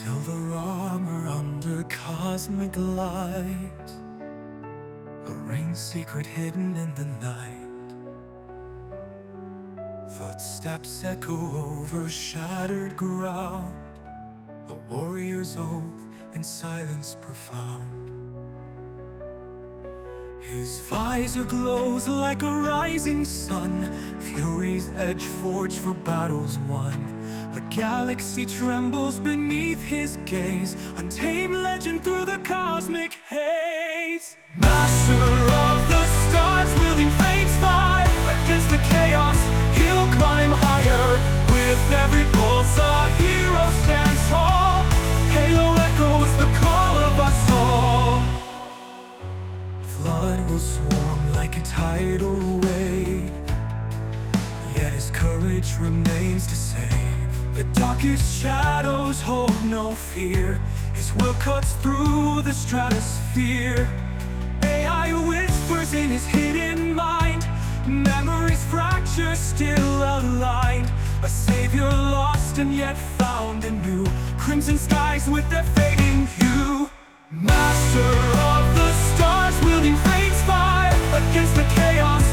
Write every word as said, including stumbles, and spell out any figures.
Silver armor under cosmic light, a ring secret hidden in the night. Footsteps echo over shattered ground, a warrior's oath in silence profound. His visor glows like a rising sun, fury's edge forged for battles won. A galaxy trembles beneath his gaze, untamed legend through the cosmic haze. Master of the stars, wielding fate's fire, against the chaos, he'll climb higher. With every pulse, a hero stands tall. Halo echoes the call of us all. Flood will swarm like a tidal wave, yet his courage remains to save. The darkest shadows hold no fear, his will cuts through the stratosphere. A I whispers in his hidden mind, memories fracture still aligned. A savior lost and yet found anew, crimson skies with their fading hue. Master of the stars, wielding fate's fire, against the chaos,